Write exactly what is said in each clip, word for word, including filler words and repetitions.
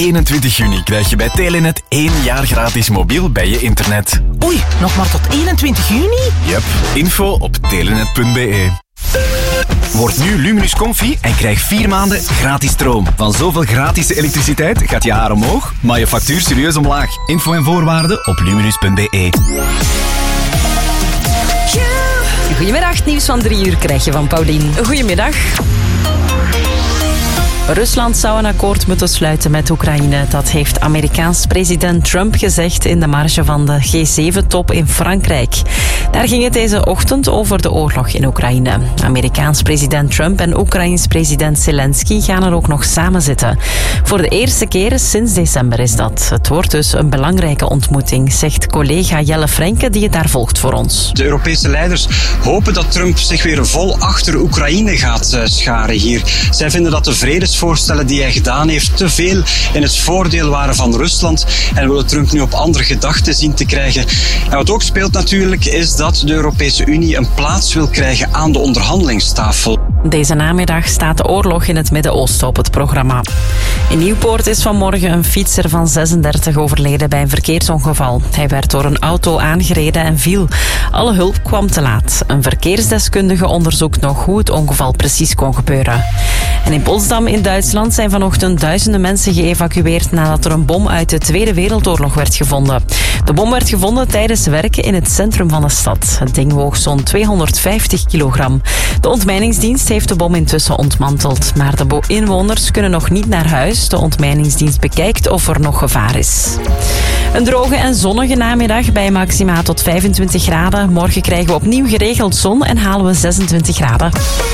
eenentwintig juni krijg je bij Telenet één jaar gratis mobiel bij je internet. Oei, nog maar tot eenentwintig juni? Yep, info op telenet punt b e. Word nu Luminus Comfy en krijg vier maanden gratis stroom. Van zoveel gratis elektriciteit gaat je haar omhoog, maar je factuur serieus omlaag. Info en voorwaarden op luminus punt b e. Goedemiddag, nieuws van drie uur krijg je van Paulien. Goedemiddag. Rusland zou een akkoord moeten sluiten met Oekraïne. Dat heeft Amerikaans president Trump gezegd in de marge van de G zeven top in Frankrijk. Daar ging het deze ochtend over de oorlog in Oekraïne. Amerikaans president Trump en Oekraïns president Zelensky gaan er ook nog samen zitten. Voor de eerste keer sinds december is dat. Het wordt dus een belangrijke ontmoeting, zegt collega Jelle Frenke die het daar volgt voor ons. De Europese leiders hopen dat Trump zich weer vol achter Oekraïne gaat scharen hier. Zij vinden dat de vredesvoorstellen die hij gedaan heeft te veel in het voordeel waren van Rusland en willen Trump nu op andere gedachten zien te krijgen. En wat ook speelt natuurlijk is dat de Europese Unie een plaats wil krijgen aan de onderhandelingstafel. Deze namiddag staat de oorlog in het Midden-Oosten op het programma. In Nieuwpoort is vanmorgen een fietser van zesendertig overleden bij een verkeersongeval. Hij werd door een auto aangereden en viel. Alle hulp kwam te laat. Een verkeersdeskundige onderzoekt nog hoe het ongeval precies kon gebeuren. En in Potsdam in Duitsland zijn vanochtend duizenden mensen geëvacueerd nadat er een bom uit de Tweede Wereldoorlog werd gevonden. De bom werd gevonden tijdens werken in het centrum van de stad. Het ding woog zo'n tweehonderdvijftig kilogram. De ontmijningsdienst heeft de bom intussen ontmanteld. Maar de inwoners kunnen nog niet naar huis. De ontmijningsdienst bekijkt of er nog gevaar is. Een droge en zonnige namiddag bij maxima tot vijfentwintig graden. Morgen krijgen we opnieuw geregeld zon en halen we zesentwintig graden.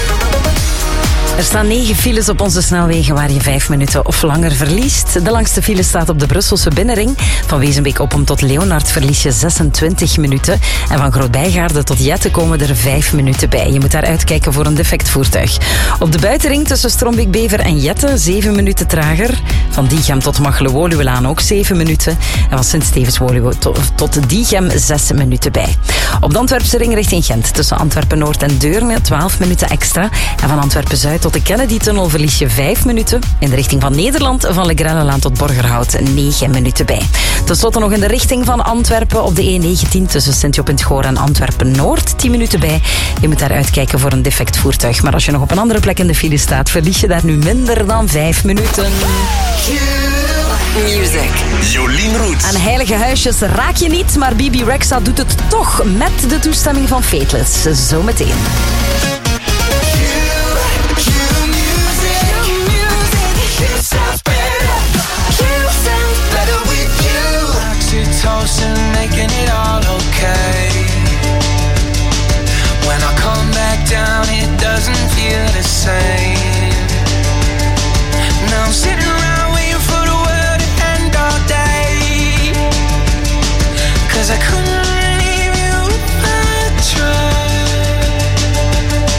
Er staan negen files op onze snelwegen waar je vijf minuten of langer verliest. De langste file staat op de Brusselse binnenring. Van Wezenbeek-Oppem tot Leonard verlies je zesentwintig minuten. En van Groot-Bijgaarde tot Jette komen er vijf minuten bij. Je moet daar uitkijken voor een defect voertuig. Op de buitenring tussen Strombeek-Bever en Jette zeven minuten trager. Van Diegem tot Machelen-Woluwelaan ook zeven minuten. En van Sint-Stevens-Woluwe tot Diegem zes minuten bij. Op de Antwerpse ring richting Gent tussen Antwerpen-Noord en Deurne twaalf minuten extra. En van Antwerpen-Zuid tot de Kennedy-tunnel verlies je vijf minuten. In de richting van Nederland van Legrellelaan tot Borgerhout negen minuten bij. Ten slotte nog in de richting van Antwerpen op de E negentien tussen Sint-Job en het Goor en Antwerpen-Noord tien minuten bij. Je moet daar uitkijken voor een defect voertuig. Maar als je nog op een andere plek in de file staat, verlies je daar nu minder dan vijf minuten. Music. Jolien Roets. Aan heilige huisjes raak je niet, maar B B Rexha doet het toch met de toestemming van Fateless. Zometeen. Oxytocin, making it all okay. When I come back down, it doesn't feel the same. Now I'm sitting around waiting for the world to end all day. Cause I couldn't leave you if I tried.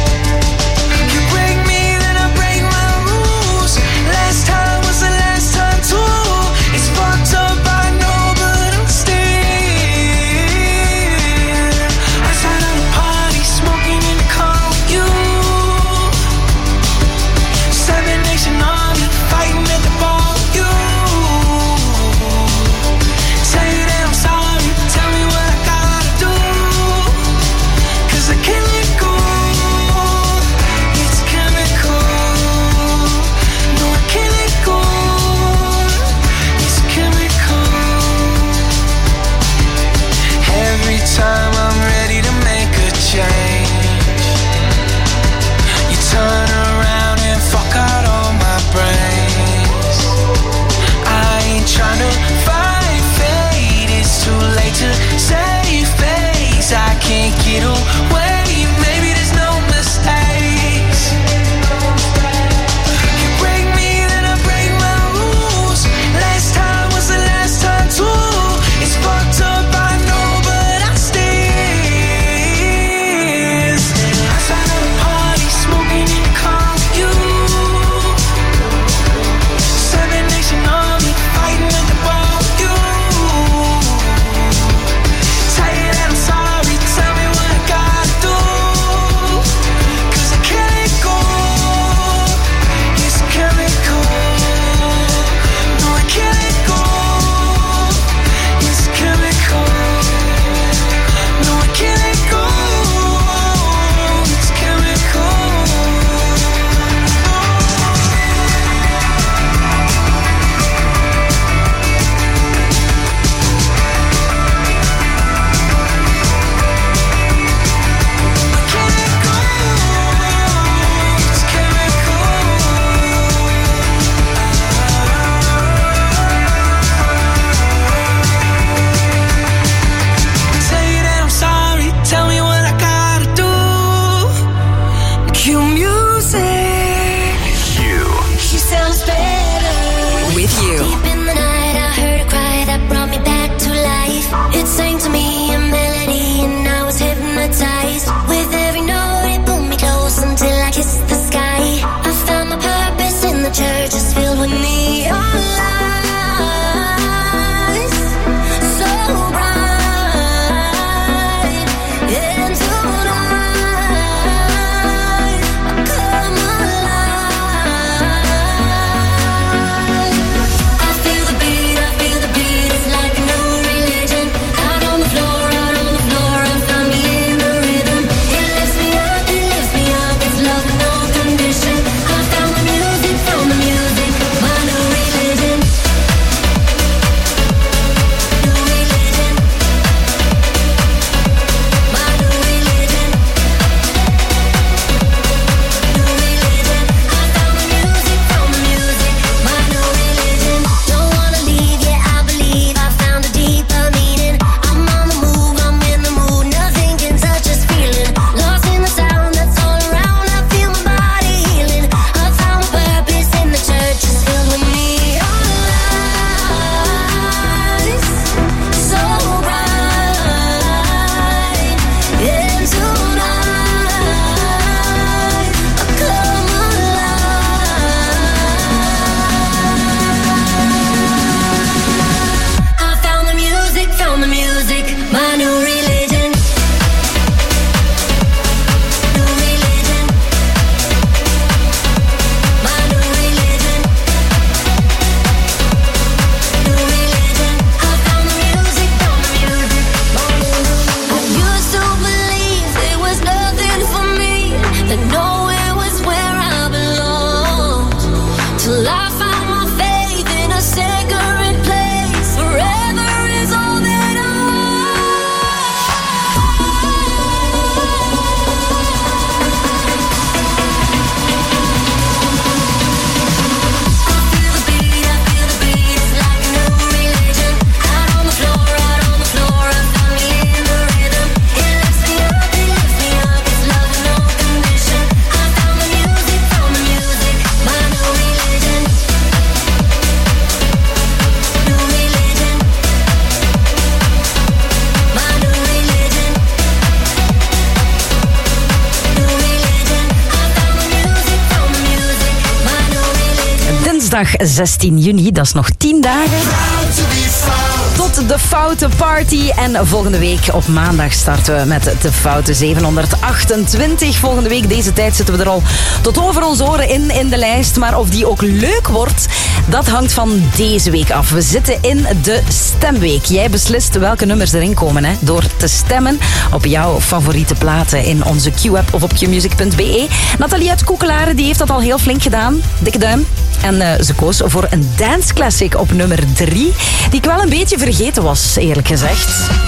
Dinsdag zestien juni, dat is nog tien dagen. Tot de Foute Party. En volgende week op maandag starten we met de Foute zevenhonderdachtentwintig. Volgende week deze tijd zitten we er al tot over ons oren in, in de lijst. Maar of die ook leuk wordt, dat hangt van deze week af. We zitten in de stemweek. Jij beslist welke nummers erin komen, hè, door te stemmen op jouw favoriete platen in onze Q-app of op q music punt b e. Nathalie uit Koekelaren die heeft dat al heel flink gedaan. Dikke duim. En uh, ze koos voor een dance classic op nummer drie, die ik wel een beetje vergeten was, eerlijk gezegd.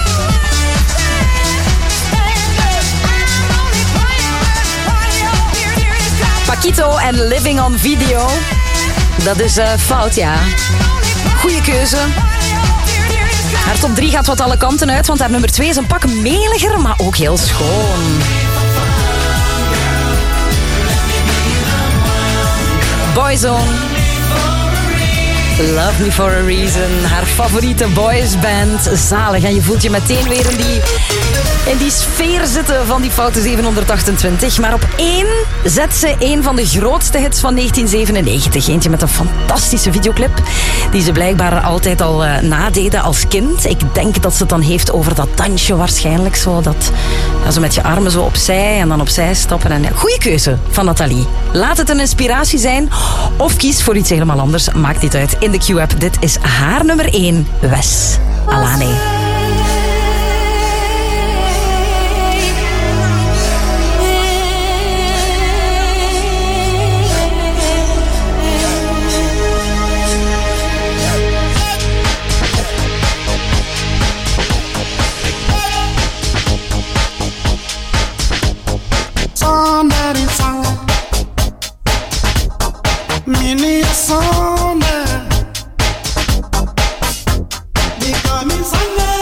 Paquito en Living on Video. Dat is uh, fout, ja. Goeie keuze. Haar top drie gaat wat alle kanten uit, want haar nummer twee is een pak meliger, maar ook heel schoon. Boyzone. Love Me For A Reason. Haar favoriete boysband. Zalig. En je voelt je meteen weer in die, in die sfeer zitten van die Foute zevenhonderdachtentwintig. Maar op één zet ze een van de grootste hits van negentien zevenennegentig. Eentje met een fantastische videoclip die ze blijkbaar altijd al uh, nadeden als kind. Ik denk dat ze het dan heeft over dat dansje waarschijnlijk. Zo, dat, ja, zo met je armen zo opzij en dan opzij stappen. En, ja, goeie keuze van Nathalie. Laat het een inspiratie zijn of kies voor iets helemaal anders. Maakt niet uit. In de Q-app. Dit is haar nummer één. Wes Alane. Minnesota, they call me Sunday.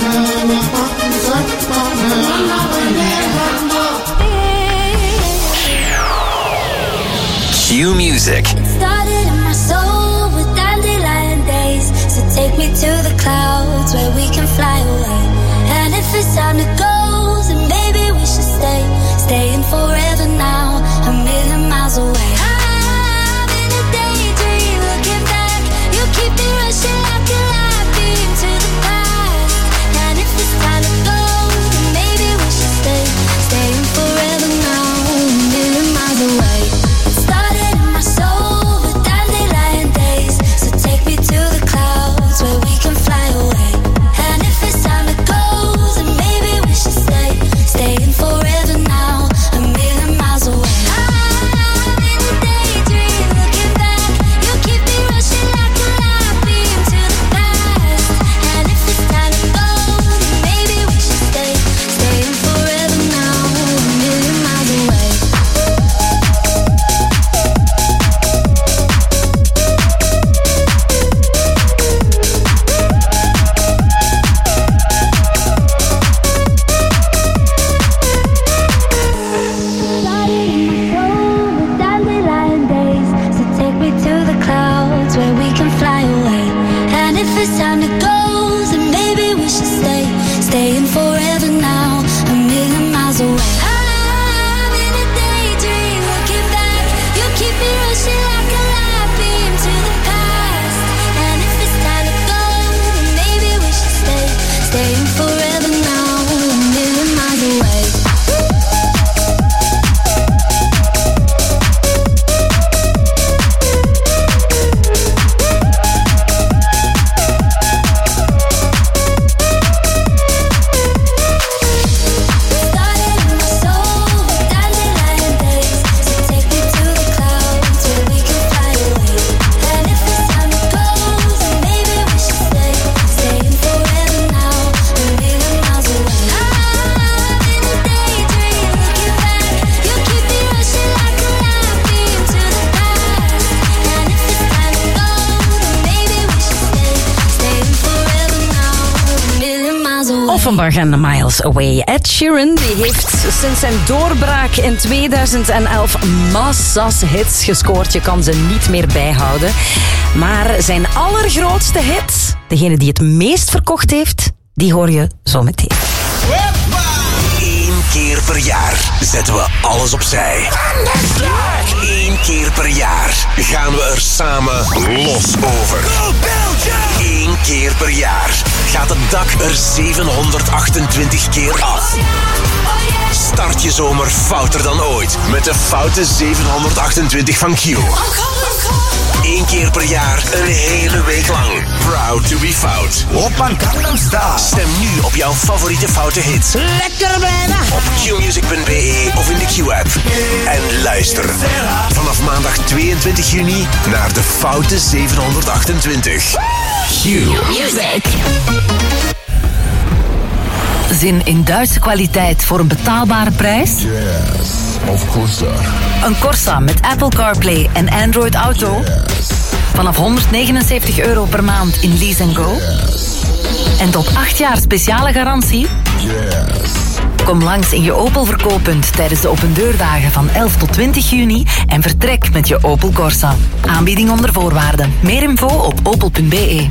Q Music. Started in my soul with dandelion days. So take me to the clouds where we can fly away. And if it's time to go, then maybe we should stay. Staying forever now, a million miles away. I'm in a daydream, looking back. You keep me rushing like a light beam to the past. And if it's time to go, then maybe we should stay. Staying forever now, a million miles away. Offenbach en Miles Away. Ed Sheeran die heeft sinds zijn doorbraak in tweeduizend elf massas hits gescoord. Je kan ze niet meer bijhouden. Maar zijn allergrootste hit, degene die het meest verkocht heeft, die hoor je zo meteen. Eén keer per jaar zetten we alles opzij. Eén keer per jaar gaan we er samen los over. Eén keer per jaar gaat het dak er zevenhonderdachtentwintig keer af. Start je zomer fouter dan ooit met de foute zevenhonderdachtentwintig van Q. Eén keer per jaar, een hele week lang. Proud to be fout. Oppa Gangnam Style. Stem nu op jouw favoriete foute hits. Lekker blijven. Op q music punt b e of in de Q-app. En luister vanaf maandag tweeëntwintig juni naar de foute zevenhonderdachtentwintig. Q Music. Zin in Duitse kwaliteit voor een betaalbare prijs? Yes, of course. Een Corsa met Apple CarPlay en Android Auto? Yes. Vanaf honderdnegenenzeventig euro per maand in Lease and Go? Yes. En tot acht jaar speciale garantie? Yes. Kom langs in je Opel verkooppunt tijdens de opendeurdagen van elf tot twintig juni en vertrek met je Opel Corsa. Aanbieding onder voorwaarden. Meer info op opel punt b e.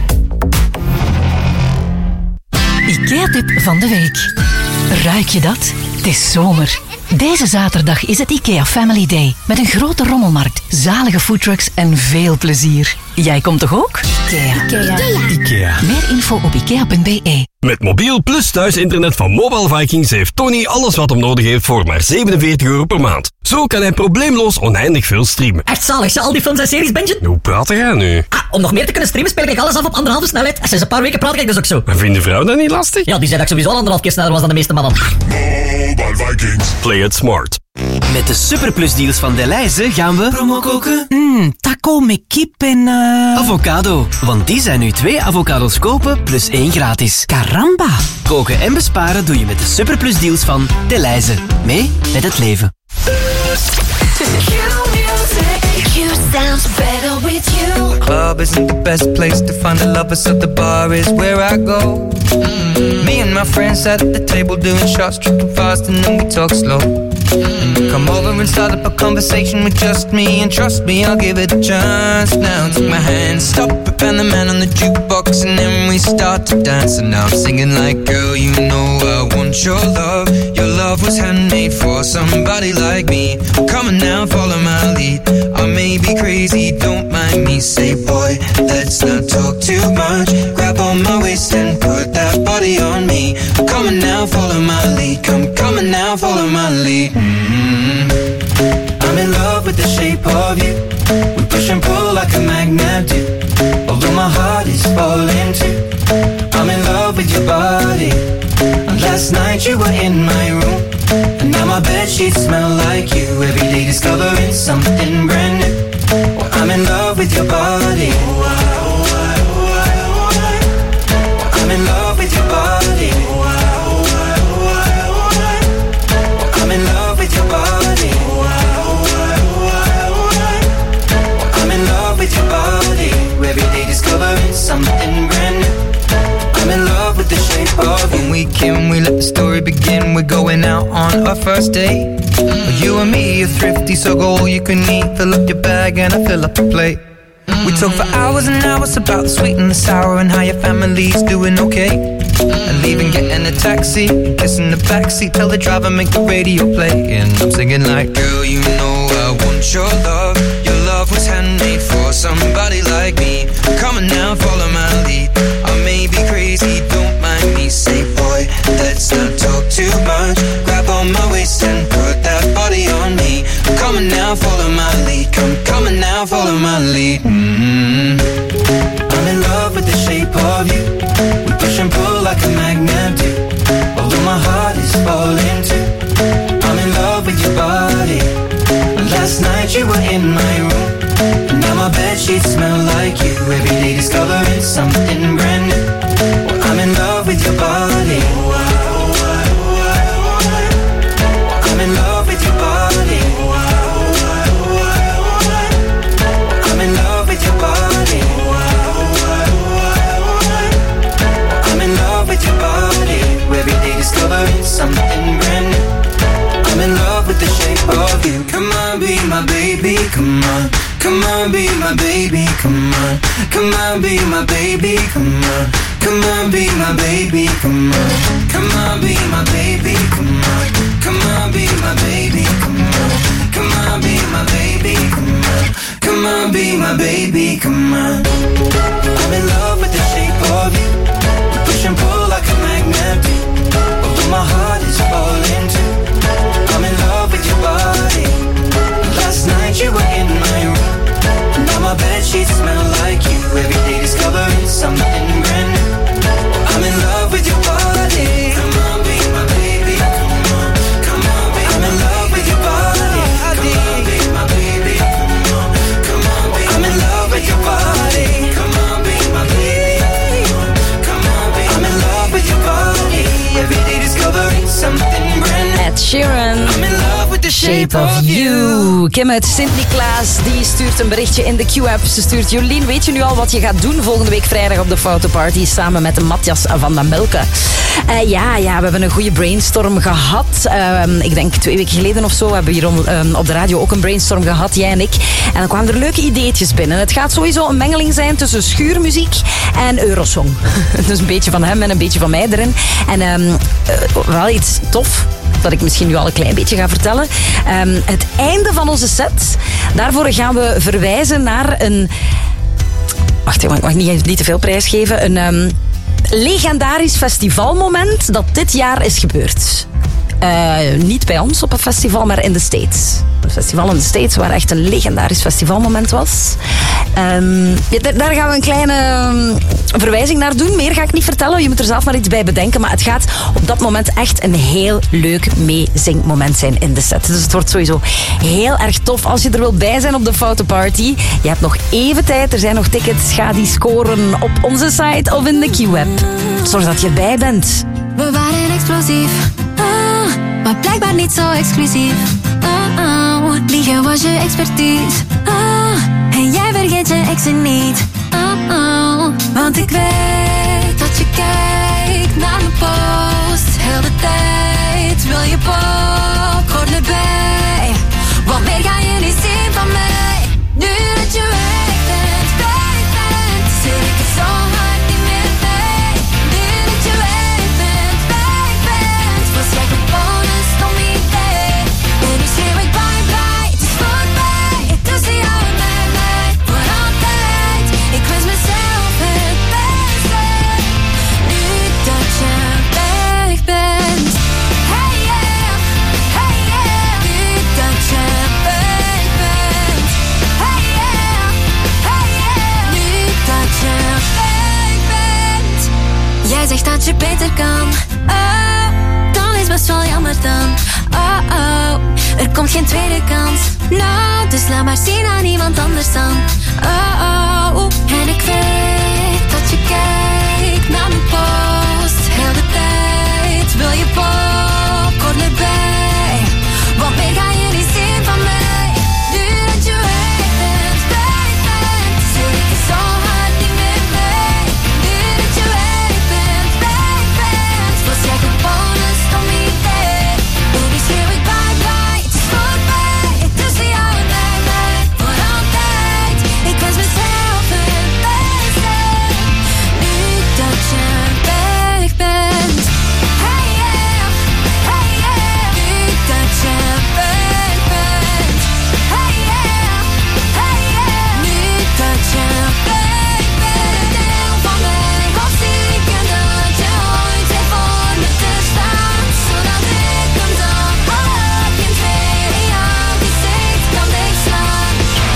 IKEA-tip van de week. Ruik je dat? Het is zomer. Deze zaterdag is het IKEA Family Day. Met een grote rommelmarkt, zalige foodtrucks en veel plezier. Jij komt toch ook? IKEA. IKEA. IKEA. Meer info op ikea punt b e. Met mobiel plus thuisinternet van Mobile Vikings heeft Tony alles wat hem nodig heeft voor maar zevenenveertig euro per maand. Zo kan hij probleemloos oneindig veel streamen. Echt zalig, al die films en series, Benjen? Hoe praat jij nu? Ah, om nog meer te kunnen streamen speel ik alles af op anderhalve snelheid. En sinds een paar weken praat ik dus ook zo. En vindt de vrouw dat niet lastig? Ja, die zei dat ik sowieso al anderhalf keer sneller was dan de meeste mannen. Mobile Vikings. Play it smart. Met de Superplus deals van Delhaize gaan we promo koken. Mmm, taco met kip en... Uh... Avocado, want die zijn nu twee avocados kopen plus één gratis. Caramba. Koken en besparen doe je met de Superplus deals van Delhaize. Mee met het leven. Q music. Q sounds better with you. Club isn't the best place to find the lovers, so the bar is where I go. Mm-hmm. Me and my friends sat at the table doing shots, tripping fast, and then we talk slow. And you come over and start up a conversation with just me, and trust me, I'll give it a chance. Now take my hand, stop it, and the man on the jukebox, and then we start to dance. And now I'm singing like, girl, you know I want your love. Your love was handmade for somebody like me. Come on now, follow my lead. I may be crazy, don't mind me. Say, boy, let's not talk too much. Grab on my waist and put that body on me. Come on now, follow my lead. Come, come on now, follow my lead. Mm-hmm. I'm in love with the shape of you. We push and pull like a magnet do. Although my heart is falling too. I'm in love with your body. And last night you were in my room, and now my bedsheets smell like you. Every day discovering something brand new. Well, I'm in love with your body. I'm in love with your body. I'm in love with your body. I'm in love with your body. Every day discovering something brand new. I'm in love with the shape of you. When we came, we let the story begin. We're going out on our first date. Mm-hmm. You and me are thrifty, so go all you can eat. Fill up your bag and I fill up the plate. Mm-hmm. We talk for hours and hours about the sweet and the sour, and how your family's doing okay. Mm-hmm. And leaving, getting a taxi, kissing the backseat, tell the driver make the radio play. And I'm singing like, girl, you know I want your love. Your love was handmade for somebody like me. Come on now, follow my lead. I may be crazy, don't mind me. Say, boy, let's not talk too much. Grab on my waist and put that body on me. Come on now, follow my lead. Come, come on now, follow my lead. Mm-hmm. I'm in love with the shape of you. We push and pull like a magnet do. Although my heart is falling too. I'm in love with your body. Last night you were in my room, and now my bedsheets smell like you. Every day discovering something brand new. Well, I'm in love with your body. I'm in love with your body. I'm in love with your body. I'm in love with your body. Every day discovering something brand new. I'm in love with the shape of you. Come on, be my baby, come on. Come on, be my baby, come on. Come on, be my baby, come on. Come on, be my baby, come on. Come on, be my baby, come on. Come on, be my baby, come on. Come on, be my baby, come on. Come on, be my baby, come on. I'm in love with the shape of you. We push and pull like a magnet do. Although my heart is falling too. I'm in love with your body. Last night you were in my room, and now my bedsheets smell like you. Every day discovering something brand new. I'm in love with your body. Come on, be my baby. Come on, come on, be. I'm in love with your body. Come on, be my baby. Come on, come on, be. I'm in love with your body. Come on, be my baby. Come on, be. I'm in love with your body. Every day discovering something brand new. Ed Sheeran. I'm in love with the Shape of You. Kim uit Sint-Niklaas, die stuurt een berichtje in de Q-app. Ze stuurt: Jolien, weet je nu al wat je gaat doen volgende week vrijdag op de Fotoparty samen met Matthias van den Melke? Uh, ja, ja, we hebben een goede brainstorm gehad. Uh, ik denk twee weken geleden of zo. We hebben hier on, um, op de radio ook een brainstorm gehad, jij en ik. En dan kwamen er leuke ideetjes binnen. Het gaat sowieso een mengeling zijn tussen schuurmuziek en Eurosong. Dus een beetje van hem en een beetje van mij erin. En um, uh, wel iets tof, dat ik misschien nu al een klein beetje ga vertellen. Um, het einde van onze set, daarvoor gaan we verwijzen naar een... Wacht, ik mag niet, niet te veel prijs geven. Een um, legendarisch festivalmoment dat dit jaar is gebeurd. Uh, niet bij ons op een festival, maar in de States. Een festival in de States waar echt een legendarisch festivalmoment was. Um, ja, daar gaan we een kleine um, verwijzing naar doen. Meer ga ik niet vertellen. Je moet er zelf maar iets bij bedenken. Maar het gaat op dat moment echt een heel leuk meezingmoment zijn in de set. Dus het wordt sowieso heel erg tof als je er wilt bij zijn op de Fotoparty. Je hebt nog even tijd. Er zijn nog tickets. Ga die scoren op onze site of in de Q-app. Zorg dat je erbij bent. We waren explosief, ah, maar blijkbaar niet zo exclusief. Oh, oh. Liegen was je expertise, ah, En jij vergeet je exen niet. Oh oh, want ik weet dat je kijkt naar mijn post. Heel de tijd wil je popcorn erbij. Want meer ga je niet zien van mij. Nu dat je weg bent, weg bent, zit ik er zo hard niet meer mee. Nu dat je weg bent, weg bent, was jij gewoon een stom idee. En nu schreeuw ik bye bye, het is voorbij. Tussen jou en mij, mij, voor altijd. Ik wens mezelf het beste. Nu dat je weg bent. Hey yeah, hey yeah. Nu dat je weg bent. Hey yeah, hey yeah. Nu dat je weg bent. Jij zegt dat je beter kan. Oh, dan is best wel jammer dan. Oh oh, er komt geen tweede kans. Nou, dus laat maar zien aan iemand anders dan. Oh oh, en ik weet dat je kijkt naar mijn post. Heel de tijd wil je popcorn erbij. Want meer ga je niet zien van mij. Nu dat je weg bent, weg bent, zit ik er zo hard niet meer mee. Nu dat je weg bent, weg bent, was jij gewoon een stom idee. En nu schreeuw ik bye bye, het is voorbij. Tussen jou en mij, mij, voor altijd. Ik wens mezelf het beste. Nu dat je weg bent. Hey yeah, hey yeah. Nu dat je weg bent. Hey yeah, hey yeah. Nu dat je weg bent. Deel van mij was ik en dat je ooit weer voor me te staan. Zodat ik hem dan alle in twee in jouw gezicht kan dichtslaan.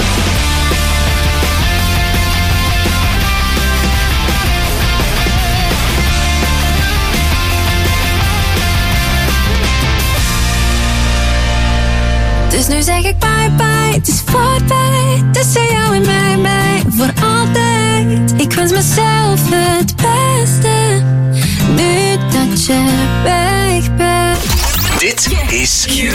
Dus nu zeg ik bye bye, het is voorbij. Tussen jou en mij, mij, voor altijd. Ik wens mezelf het beste. Nu dat je weg bent. Dit is I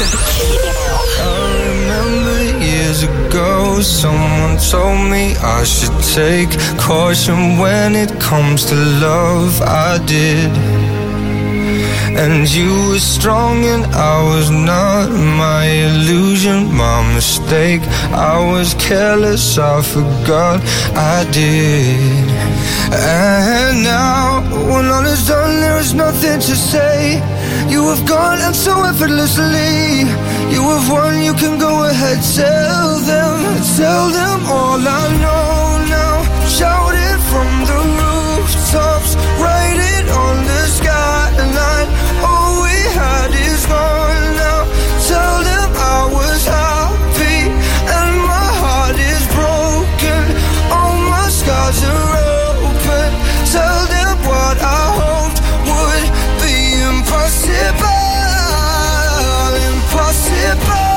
remember years ago, someone told me I should take caution when it comes to love. I did. And you were strong and I was not. My illusion, my mistake. I was careless, I forgot I did. And now, when all is done, there is nothing to say. You have gone and so effortlessly. You have won, you can go ahead. Tell them, tell them all I know now. Shout it from the rooftops. Write it on the skyline. All we had is gone now. Tell them I was happy and my heart is broken. All my scars are open. Tell them what I hoped would be impossible. Impossible.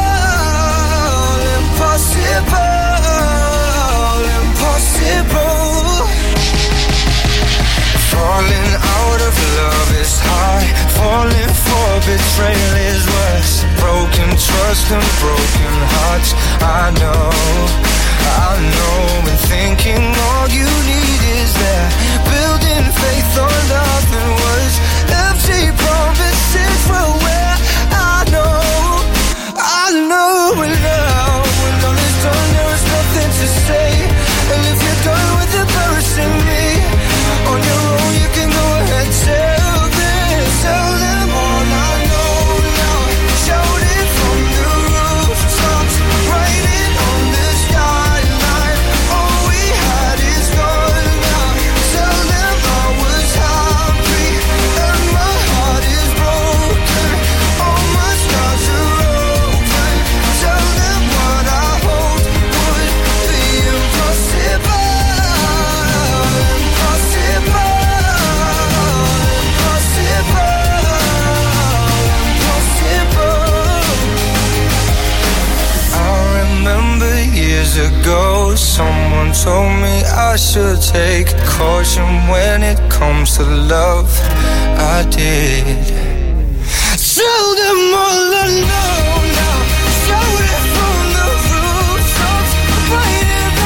Impossible. Impossible. Falling out of love is high. Falling for betrayal is worse. Broken trust and broken hearts. I know, I know. And thinking all you need is that. Building faith on nothing was empty promises were where I know, I know. And now when all is done, there is nothing to say. And if you're done with embarrassing me on your own, you can go ahead. Tell them, tell them all I know now. Shout it from the rooftops. Write it on the skyline. All we had is gone now. Tell them I was happy and my heart is broken. All my scars are open. Tell them what I hoped would be impossible. Impossible. Years ago, someone told me I should take caution when it comes to love. I did. Tell them all I know now. Shout it from the rooftops. Write it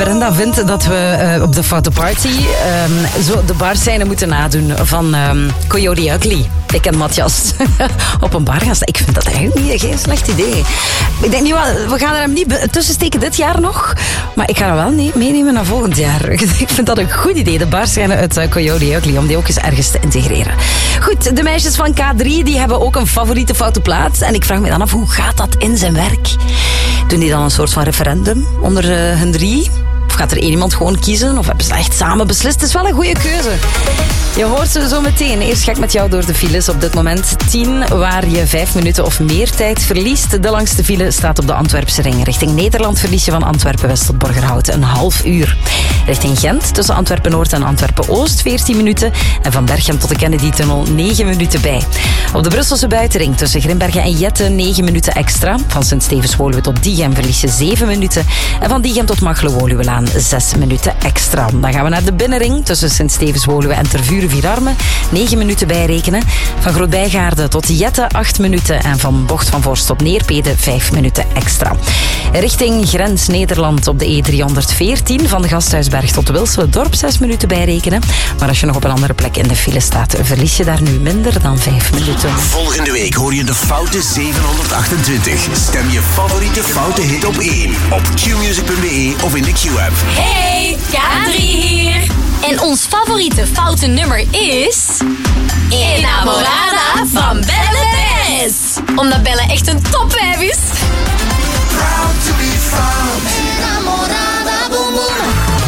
Brenda vindt dat we uh, op de Foute Party um, zo de barscène moeten nadoen van um, Coyote Ugly. Ik en Matthias op een bar gaan staan. Ik vind dat eigenlijk niet, geen slecht idee. Ik denk niet, we gaan er hem niet tussen steken dit jaar nog, maar ik ga hem wel niet meenemen naar volgend jaar. Ik vind dat een goed idee, de barscène uit uh, Coyote Ugly, om die ook eens ergens te integreren. Goed, de meisjes van K drie die hebben ook een favoriete foute plaats. En ik vraag me dan af, hoe gaat dat in zijn werk? Doen die dan een soort van referendum onder uh, hun drie? Of gaat er één iemand gewoon kiezen? Of hebben ze echt samen beslist? Het is wel een goede keuze. Je hoort ze zo meteen. Eerst ga ik met jou door de files op dit moment. tien, waar je vijf minuten of meer tijd verliest. De langste file staat op de Antwerpse ring. Richting Nederland verlies je van Antwerpen-West tot Borgerhout een half uur. Richting Gent tussen Antwerpen-Noord en Antwerpen-Oost veertien minuten. En van Berchem tot de Kennedy-tunnel negen minuten bij. Op de Brusselse buitenring tussen Grimbergen en Jette negen minuten extra. Van Sint-Stevens-Woluwe tot Diegem verlies je zeven minuten. En van Diegem tot Machelen-Woluwelaan zes minuten extra. Dan gaan we naar de binnenring tussen Sint-Stevens-Woluwe en Tervuren-Vierarme. negen minuten bijrekenen. Van Groot-Bijgaarde tot Jette acht minuten. En van Bocht van Vorst tot Neerpede vijf minuten extra. Richting grens Nederland op de E driehonderdveertien. Van de Gasthuisberg tot Wilsele-Dorp zes minuten bijrekenen. Maar als je nog op een andere plek in de file staat, verlies je daar nu minder dan vijf minuten. Volgende week hoor je de Foute zevenhonderdachtentwintig. Stem je favoriete foute hit op één. Op q music punt b e of in de Q-app. Hey, K drie hier. En ons favoriete foute nummer is... Enamorada van Belle Perez. Omdat Belle echt een topwijf is. Proud to be found. Enamorada, boom boom.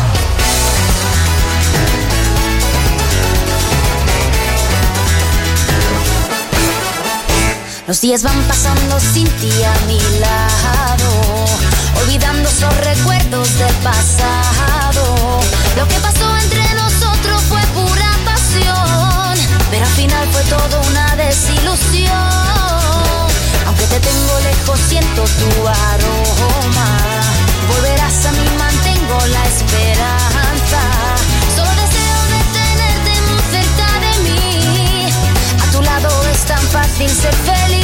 Los días van pasando sin ti a mi lado, olvidando esos recuerdos del pasado. Lo que pasó entre nosotros fue pura pasión, pero al final fue todo una desilusión. Aunque te tengo lejos, siento tu aroma. Volverás a mí, mantengo la esperanza. Solo deseo de tenerte muy cerca de mí. A tu lado es tan fácil ser feliz.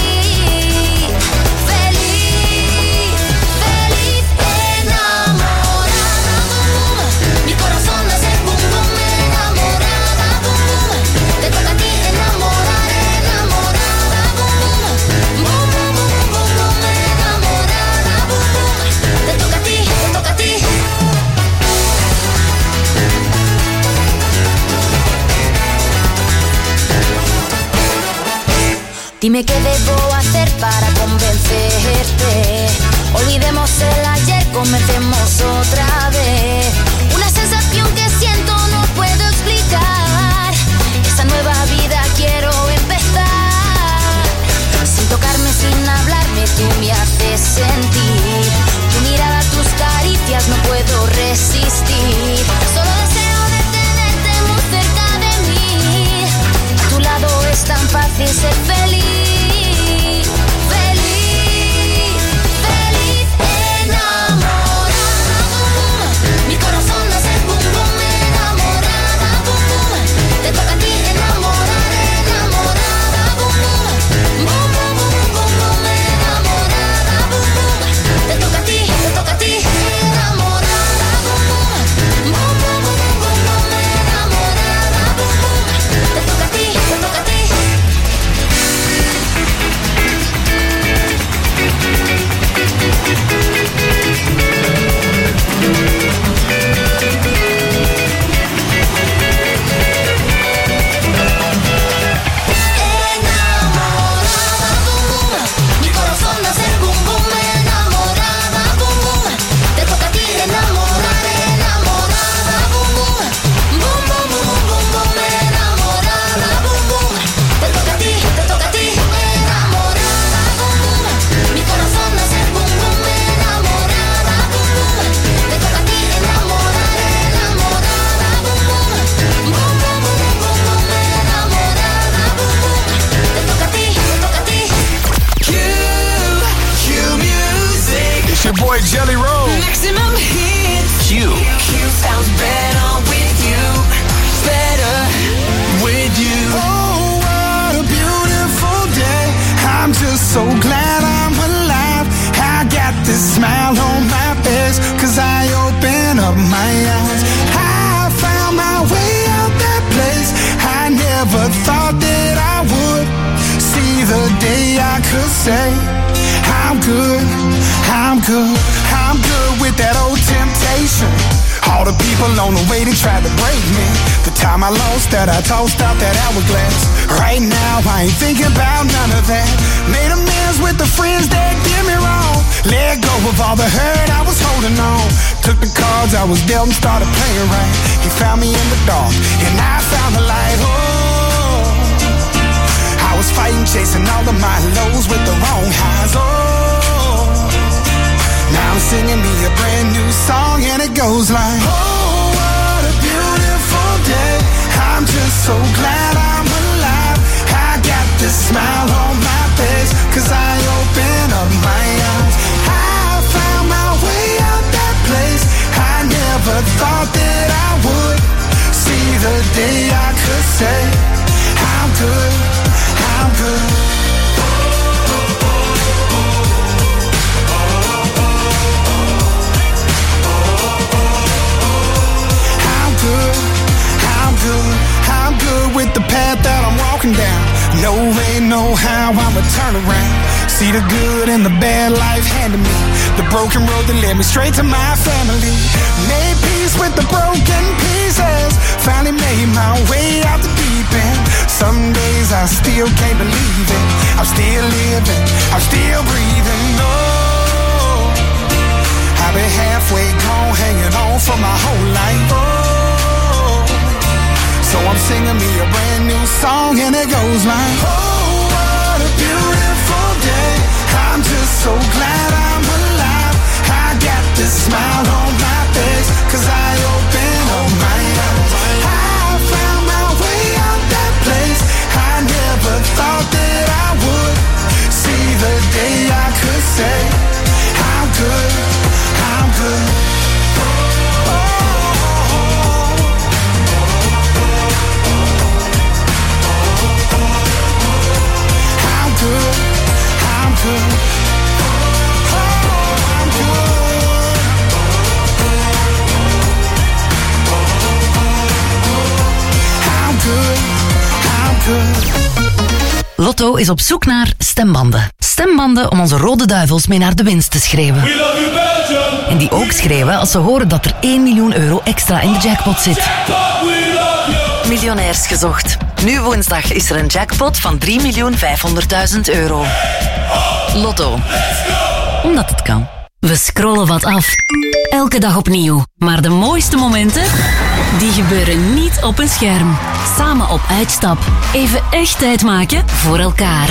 Dime qué debo hacer para convencerte. Olvidemos el ayer, comencemos otra vez. Una sensación que siento no puedo explicar. Esta nueva vida quiero empezar. Sin tocarme, sin hablarme, tú me haces sentir. Tu mirada, tus caricias, no puedo resistir. Solo deseo de tenerte muy cerca de mí. A tu lado es tan fácil ser feliz. Jelly Roll. Maximum hits. Q. Q sounds better with you. Better with you. Oh, what a beautiful day. I'm just so glad I'm alive. I got this smile on my face, 'cause I open up my arms. I found my way out that place. I never thought that I would see the day I could say I'm good, I'm good, I'm good with that old temptation. All the people on the way that tried to break me. The time I lost that, I tossed out that hourglass. Right now, I ain't thinking about none of that. Made amends with the friends that did me wrong. Let go of all the hurt I was holding on. Took the cards I was dealt and started playing right. He found me in the dark, and I found the light. Oh, I was fighting, chasing all of my lows with the wrong highs. Oh, now I'm singing me a brand new song and it goes like, oh, what a beautiful day. I'm just so glad I'm alive. I got this smile on my face, cause I open up my eyes. I found my way out that place. I never thought that I would see the day I could say I'm good, I'm good. Good, I'm good with the path that I'm walking down. No way, no how I'ma turn around. See the good and the bad life handed me. The broken road that led me straight to my family. Made peace with the broken pieces. Finally made my way out the deep end. Some days I still can't believe it. I'm still living, I'm still breathing. No, I've been halfway gone, hanging on for my whole life. Oh, so I'm singing me a brand new song and it goes like, oh, what a beautiful day. I'm just so glad I'm alive. I got this smile on my face, cause I open up my eyes. I found my way out that place. I never thought that I would see the day I could say I'm good, I'm good. Good, I'm good. Oh, I'm good. I'm good, I'm good. Lotto is op zoek naar stembanden. Stembanden om onze rode duivels mee naar de winst te schreeuwen. En die ook schreeuwen als ze horen dat er één miljoen euro extra in de jackpot zit. Miljonairs gezocht. Nu woensdag is er een jackpot van drie miljoen vijfhonderdduizend euro. Lotto. Omdat het kan. We scrollen wat af. Elke dag opnieuw. Maar de mooiste momenten, die gebeuren niet op een scherm. Samen op uitstap. Even echt tijd maken voor elkaar.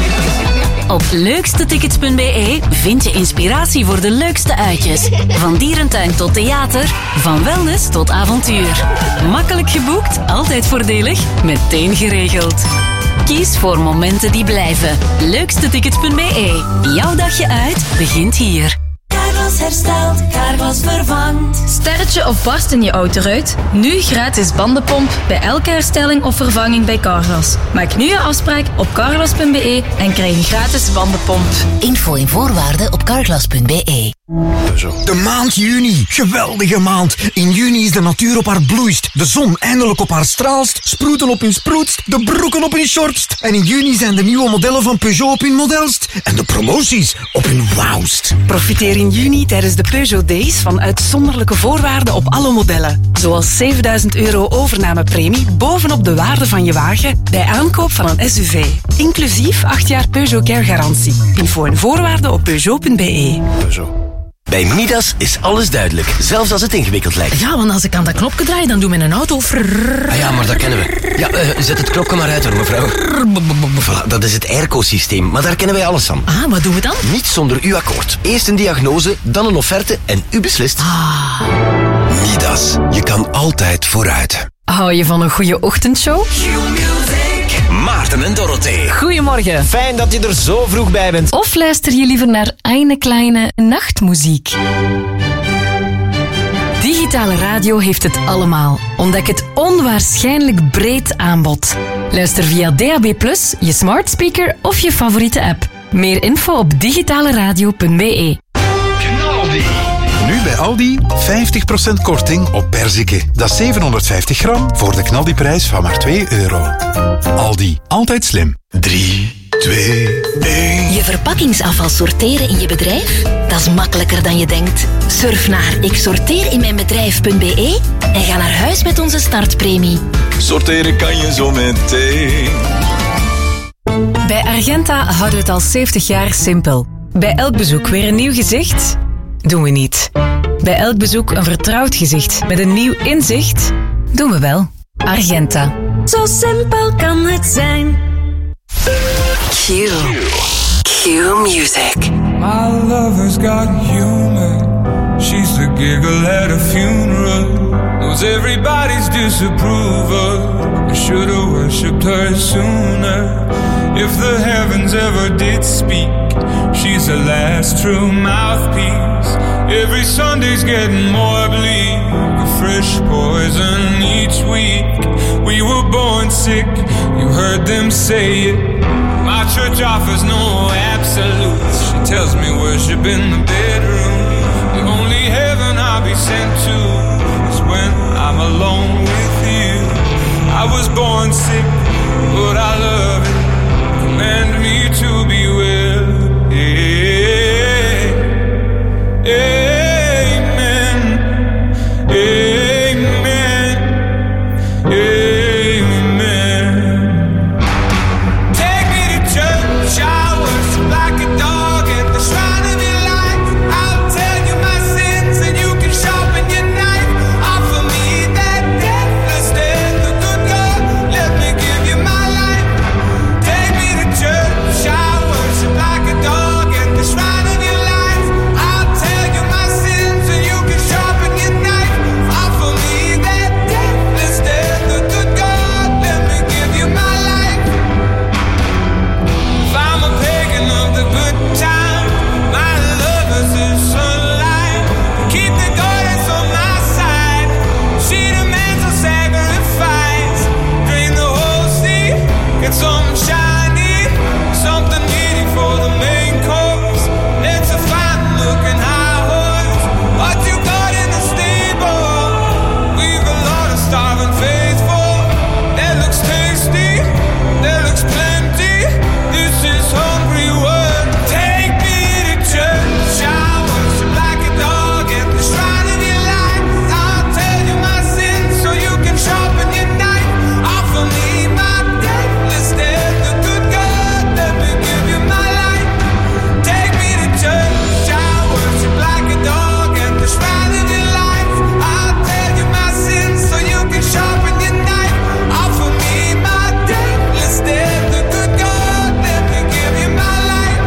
Op leukstetickets punt b e vind je inspiratie voor de leukste uitjes. Van dierentuin tot theater, van wellness tot avontuur. Makkelijk geboekt, altijd voordelig, meteen geregeld. Kies voor momenten die blijven. leukstetickets punt b e. Jouw dagje uit begint hier. Carglass herstelt, Carglass vervangt. Sterretje of barst in je autoruit? Nu gratis bandenpomp bij elke herstelling of vervanging bij Carglass. Maak nu je afspraak op carglass punt b e en krijg een gratis bandenpomp. Info en voorwaarden op carglass punt b e. De maand juni. Geweldige maand. In juni is de natuur op haar bloeist. De zon eindelijk op haar straalst. Sproeten op hun sproetst. De broeken op hun shortst. En in juni zijn de nieuwe modellen van Peugeot op hun modelst. En de promoties op hun wauwst. Profiteer in juni tijdens de Peugeot Days van uitzonderlijke voorwaarden op alle modellen. Zoals zevenduizend euro overnamepremie bovenop de waarde van je wagen bij aankoop van een S U V. Inclusief acht jaar Peugeot Care garantie. Info en voorwaarden op peugeot punt b e. Peugeot. Bij Midas is alles duidelijk, zelfs als het ingewikkeld lijkt. Ja, want als ik aan dat knopje draai, dan doet mijn auto... Ah ja, maar dat kennen we. Ja, uh, zet het knopje maar uit hoor, mevrouw. Voilà, dat is het airco-systeem, maar daar kennen wij alles van. Ah, wat doen we dan? Niet zonder uw akkoord. Eerst een diagnose, dan een offerte en u beslist. Ah. Midas, je kan altijd vooruit. Hou je van een goede ochtendshow? Maarten en Dorothee. Goedemorgen, fijn dat je er zo vroeg bij bent. Of luister je liever naar Eine Kleine Nachtmuziek? Digitale radio heeft het allemaal. Ontdek het onwaarschijnlijk breed aanbod. Luister via D A B plus, je smart speaker of je favoriete app. Meer info op digitaleradio punt b e. Knaldi. Nu Nu bij Aldi vijftig procent korting op perziken. Dat is zevenhonderdvijftig gram voor de knaldiprijs van maar twee euro. Aldi, altijd slim. drie, twee, één. Je verpakkingsafval sorteren in je bedrijf? Dat is makkelijker dan je denkt. Surf naar ik sorteer in mijn bedrijf punt b e en ga naar huis met onze startpremie. Sorteren kan je zo meteen. Bij Argenta houden we het al zeventig jaar simpel. Bij elk bezoek weer een nieuw gezicht? Doen we niet. Bij elk bezoek een vertrouwd gezicht met een nieuw inzicht? Doen we wel. Argenta. Zo simpel kan het zijn. Q. Q Music. My lover's got humor. She's the giggle at a funeral. Knows everybody's disapproval. I should've worshipped her sooner. If the heavens ever did speak, she's the last true mouthpiece. Every Sunday's getting more bleak, a fresh poison each week. We were born sick, you heard them say it. My church offers no absolutes. She tells me worship in the bedroom. The only heaven I'll be sent to is when I'm alone with you. I was born sick, but I love it. Command me to be well. Amen. Amen. Amen. Take me to church. I worship like a dog at the shrine of your light. I'll tell you my sins and you can sharpen your knife. Offer me that deathless death, the good God. Let me give you my life. Take me to church. I worship like a dog at the shrine of your life. I'll tell you my sins and you can sharpen your knife. Offer me that deathless death, the good God. Let me give you my life. If I'm a pagan of the good time, my lover's is sunlight. Keep the goddess on my side. She demands a sacrifice. Drain the whole sea, get something shiny, something needy for the main course. Let's a fine looking high horse. What you got in the stable? We've a lot of starving faithful. That looks tasty, that looks plenty. This is hungry work. Take me to church. I worship like a dog at the shrine of your life. I'll tell you my sins so you can sharpen your knife. Offer me my deathless death, the good God. Let me give you my life. Take me to church. I worship like a dog at the shrine of your life. I'll tell you my sins so you can sharpen your knife. Offer me my deathless death, the good God. Let me give you my life.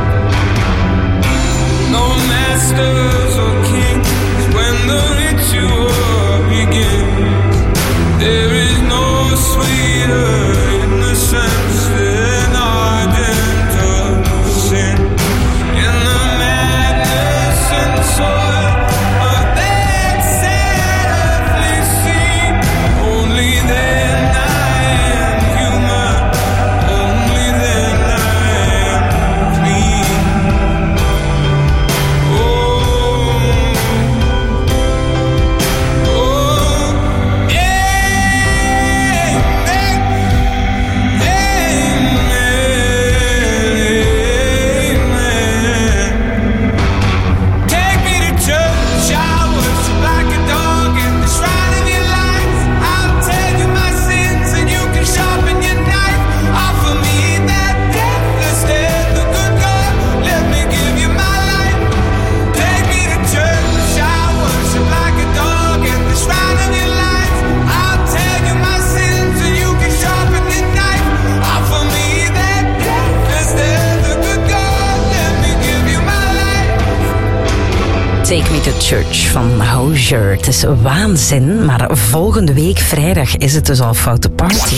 No masters or kings when the ritual begins. There is no sweeter innocence than ardent sin. In the madness and soil of that sad earthly scene, only then I am human. Only then I am clean. Oh, oh, amen, amen. Take me to church. I worship like a dog at the shrine of your life. I'll tell you my sins and you can sharpen your knife. Offer me that deathless death, the good God. Let me give you my life. Take me to church. I worship like a dog at the shrine of your life. I'll tell you my sins and you can sharpen your knife. Offer me that deathless death, the good God. Let me give you my life. Take Me to Church van Hozier. Het is waanzin, maar volgende week vrijdag is het dus al Foute Party.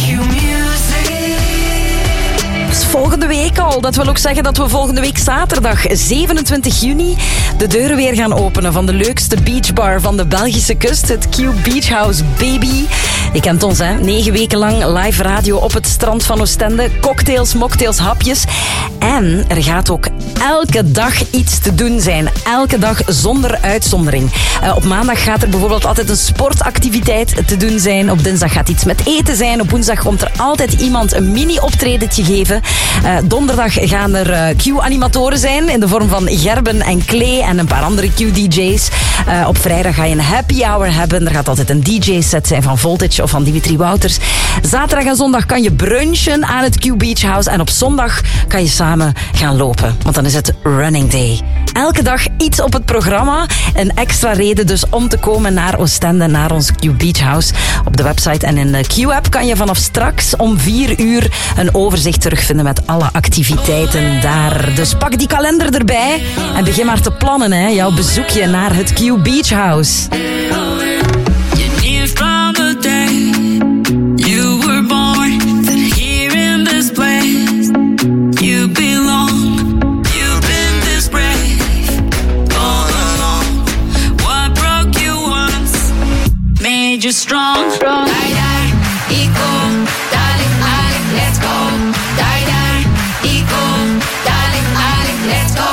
Het is volgende week al. Dat wil ook zeggen dat we volgende week zaterdag zevenentwintig juni de deuren weer gaan openen van de leukste beachbar van de Belgische kust. Het Q Beach House Baby. Je kent ons, hè? Negen weken lang live radio op het strand van Oostende. Cocktails, mocktails, hapjes. En er gaat ook elke dag iets te doen zijn. Elke dag zonder uitzondering. Uh, op maandag gaat er bijvoorbeeld altijd een sportactiviteit te doen zijn. Op dinsdag gaat iets met eten zijn. Op woensdag komt er altijd iemand een mini-optredetje geven. Uh, donderdag gaan er uh, Q-animatoren zijn in de vorm van Gerben en Klee en een paar andere Q-D J's. Uh, op vrijdag ga je een happy hour hebben. Er gaat altijd een D J-set zijn van Voltage of van Dimitri Wouters. Zaterdag en zondag kan je brunchen aan het Q Beach House. En op zondag kan je samen gaan lopen. Want dan is het running day. Elke dag iets op het programma. Een extra reden dus om te komen naar Oostende, naar ons Q Beach House. Op de website en in de Q-app kan je vanaf straks om vier uur een overzicht terugvinden met alle activiteiten daar. Dus pak die kalender erbij en begin maar te plannen, hè, jouw bezoekje naar het Q Beach House. From the day you were born, that here in this place you belong. You've been this brave all along. What broke you once made you strong. Die, die, eco, darling, darling, let's go. Die, die, eco, darling, darling, let's go.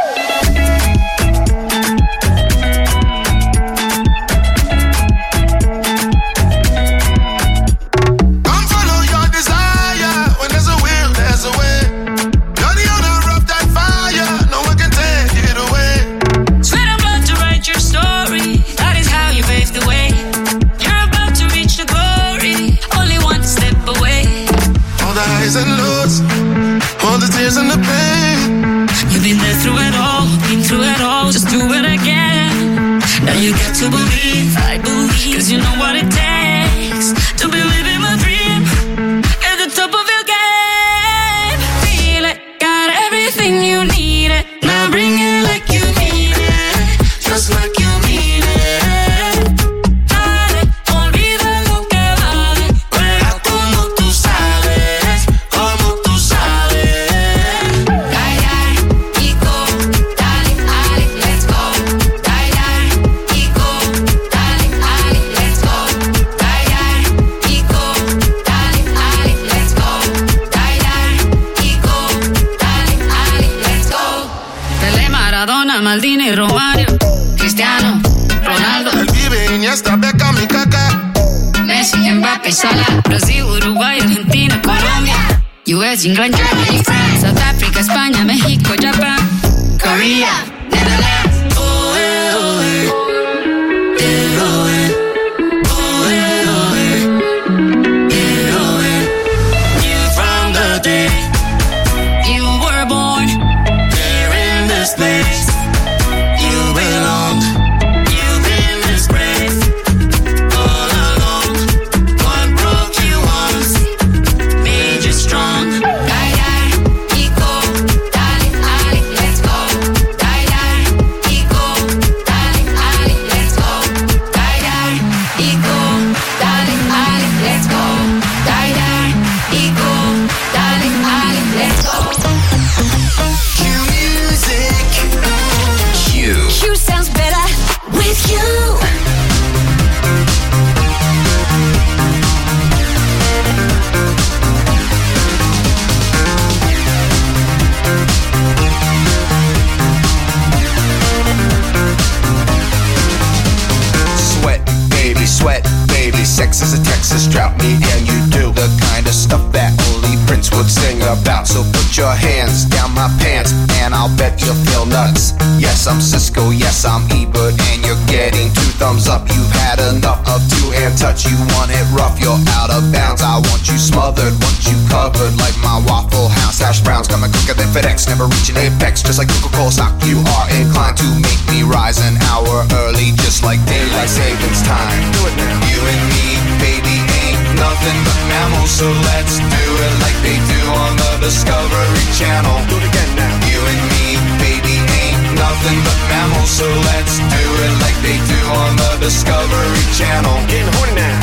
And lows, all the tears and the pain. You've been there through it all, been through it all, just do it again. Now you got to believe, I believe, cause you know what it takes to be living my dream at the top of your game. Feel it, got everything you need it. Now bring it like you mean it, just like you mean it. Dale, olvida lo que vale, juega como tú sabes. Maldini, Romario, Cristiano, Ronaldo, El Pibe, Iniesta, Beckham y Kaká, Messi, Mbappé, Salah, Brasil, Uruguay, Argentina, Colombia, U S, England, Germany, France, South Africa, España, México, Japan, Korea, Netherlands. Oh, eh, oh, eh. Eh, oh, eh. Oh, eh, oh, eh. Eh, oh, eh. You from the day you were born, here in this place. You belong, you've been this brave all along. What broke you once made you strong. Die, die, eco, darling, darling, let's go. Die, die, eco, darling, darling, let's go. Die, die, eco, darling, darling, let's go. Die, die, eco, darling, darling, let's go. Q music. Q. Q sounds better with you. Sweat, baby, sweat, baby. Sex is a Texas drought, me and you do the kind of stuff that only Prince would sing about. So put your hands down my pants and I'll bet you'll feel nuts. Yes, I'm Cisco, yes, I'm Ebert, and you're getting two thumbs up. You've had enough of two-hand touch. You want it rough, you're out of bounds. I want you smothered, want you covered like my Waffle House hash browns. Coming quicker than FedEx, never reaching apex. Just like Coca-Cola stock, you are inclined to make me rise an hour early, just like daylight savings time. Do it now. You and me, baby, ain't nothing but mammals, so let's do it like they do on the Discovery Channel. Do it again now. You and me, baby, ain't nothing but mammals, so let's do it like they do on the Discovery Channel. Getting horny now.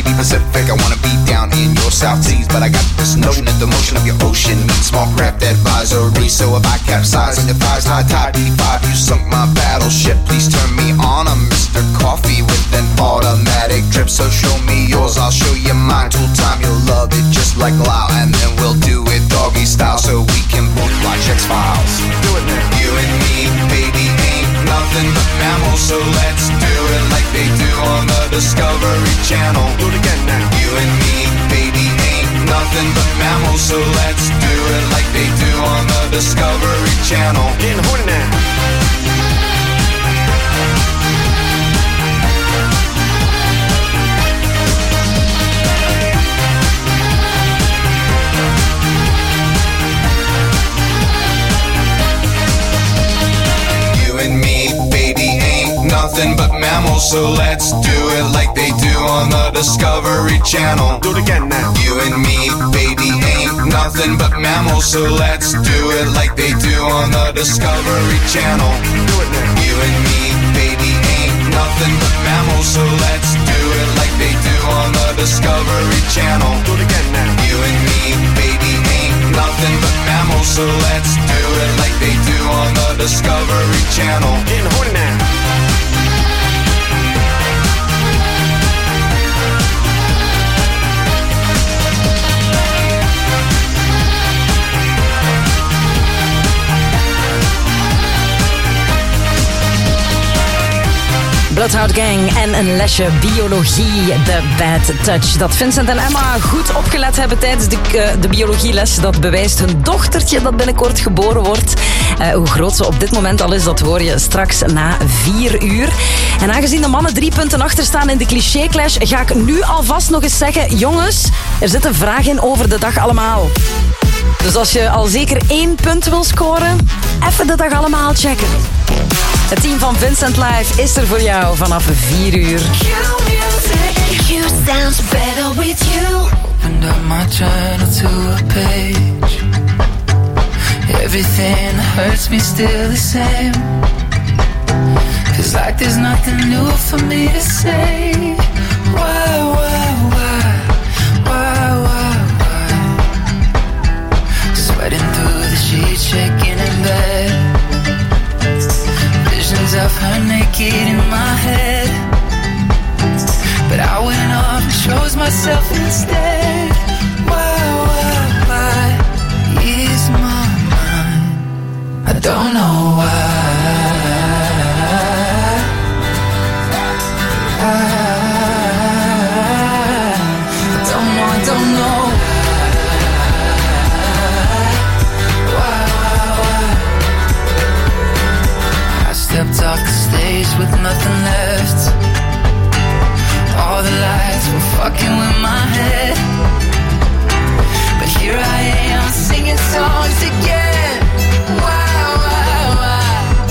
be Pacific. I wanna be down in your South Seas, but I got this notion that the motion of your ocean meets small craft advisory. So if I capsize on your thighs, high tide, D five, you sunk my battleship. Please turn me on. I'm Mister Coffee with an automatic drip. So show me yours, I'll show you mine. Tool time, you'll love it just like Lau, and then we'll do it doggy style so we can both watch X-Files. Do it now. You and me, baby, ain't nothing but mammals, so let's do it like they do on the Discovery Channel. Do it again now. You and me, baby, ain't nothing but mammals, so let's do it like they do on the Discovery Channel. Getting horny now. And me, baby, ain't nothing but mammals, so let's do it like they do on the Discovery Channel. Do it again now. You and me, baby, ain't nothing but mammals, so let's do it like they do on the Discovery Channel. Do it now. You and me, baby, ain't nothing but mammals, so let's do it like they do on the Discovery Channel. Do it again now. You and me, baby, ain't nothing but mammals, so let's do it like they do on the Discovery Channel. Getting horny now. Bloodhound Gang en een lesje biologie, de Bad Touch. Dat Vincent en Emma goed opgelet hebben tijdens de, uh, de biologieles, dat bewijst hun dochtertje dat binnenkort geboren wordt. Uh, hoe groot ze op dit moment al is, dat hoor je straks na vier uur. En aangezien de mannen drie punten achter staan in de cliché-clash, ga ik nu alvast nog eens zeggen, jongens, er zit een vraag in over de dag allemaal. Dus als je al zeker één punt wil scoren, even de dag allemaal checken. Het team van Vincent Live is er voor jou vanaf vier uur. You sounds better with you. Opened up my journal to a page. Everything hurts me still the same. Feels like there's nothing new for me to say. Why, why, why, why, why, why? Sweating through the sheets, shaking in bed. Visions of her naked in my head. But I went off and chose myself instead. Why, why, why is my mind? I don't know why. I, I don't know, I don't know. Why, why, why? I stepped off the stage with nothing left. All the lights were fucking with my head. But here I am singing songs again. Why, why, why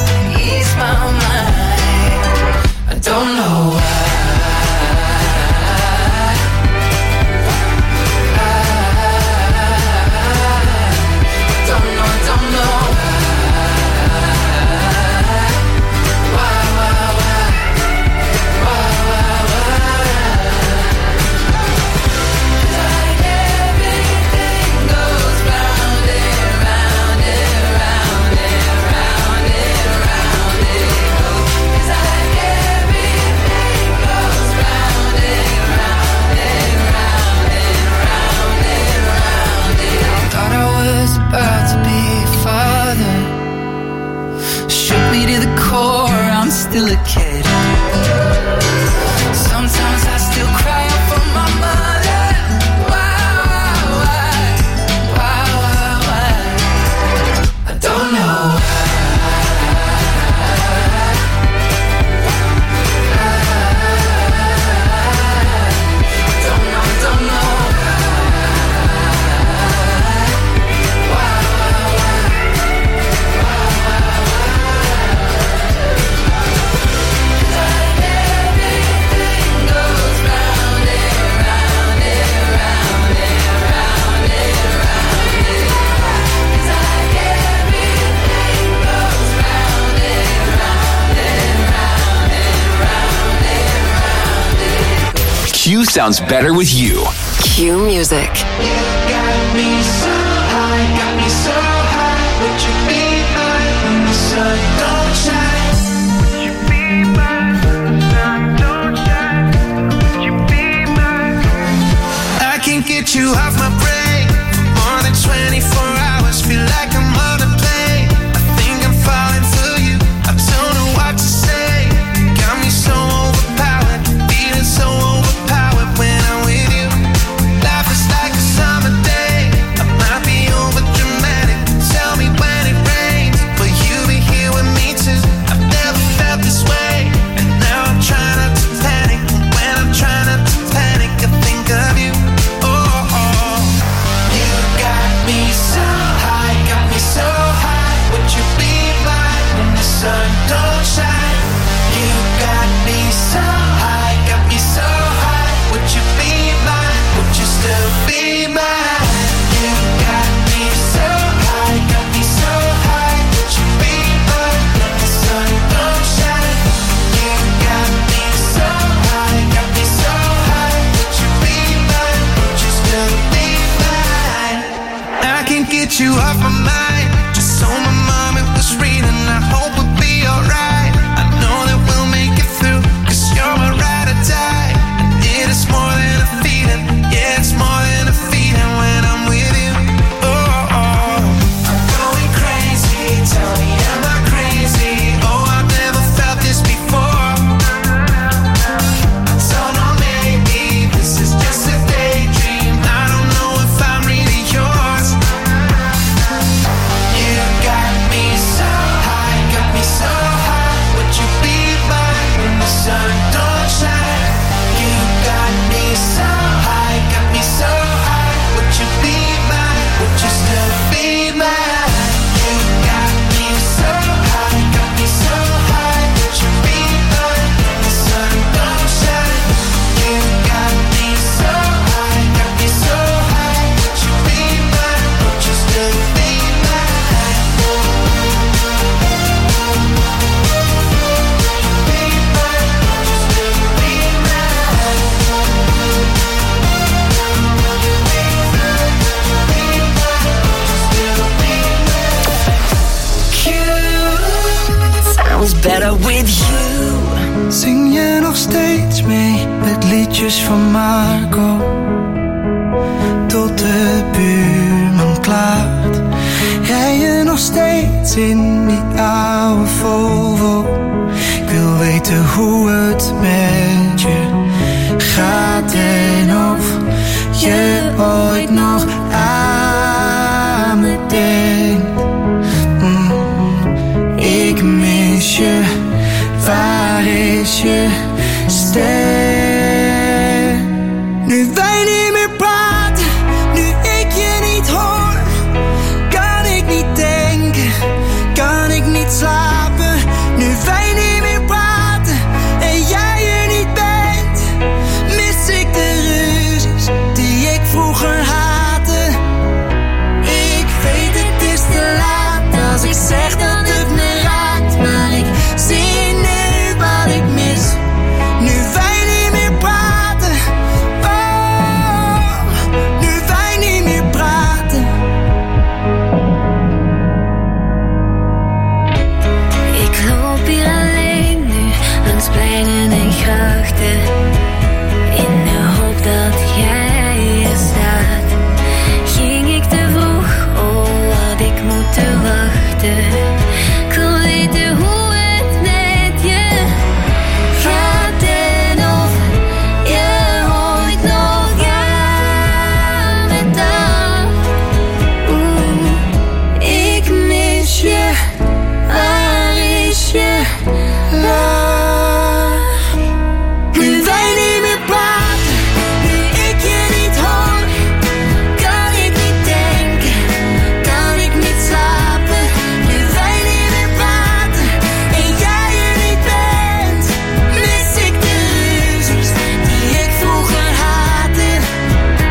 sounds better with you. Q Music. You got me so high, got me so high. Would you be mine when the sun don't shine? Would you be mine when the sun don't shine? Would you be mine? I can't get you off my brain for more than twenty-four hours. Feel like I'm on a plane. I think I'm falling for you. I don't know what to say. Got me so overpowered, feeling so overpowered when I'm with you. Life is like a summer day. I might be over dramatic. Tell me when it rains, will you be here with me too? I've never felt this way, and now I'm trying not to panic. When I'm trying not to panic, I think of you. Oh, oh. You got me so high, got me so high. Would you be mine when the sun don't shine? You got me so high, got me so high. Would you be mine? Would you still be mine? You got me so high, got me so high. Would you be mine when the sun don't shine? You got me so high, got me so high. Would you be mine? Would you still be mine? I can't get you off my mind. Just so my mom it was reading. I hope we'll be alright. I know that we'll make it through, cause you're my ride or die. And it is more than a feeling. Yeah, it's more than a feeling when I'm with you. Oh, oh. I'm going crazy. Tell me, am I crazy? Oh, I've never felt this before. I don't know, maybe this is just a daydream. I don't know if I'm really yours. You got me so high, got me so high. Would you be mine when the sun don't shine? You got me so high, got me so high. Would you be mine? Would you still be mine? You got me so high, got me so high. Would you be mine when the sun don't shine? You got me so high, got me so high. Would you be mine? Would you still be mine? Sounds better with you. Zing je nog steeds mee met liedjes van Marco? Tot de buurman klaart. Rij je nog steeds in die oude Volvo? Ik wil weten hoe het met je gaat en of je ooit nog aan me denkt. Mm, ik mis je, waar is je stem? Nu wij niet meer praten.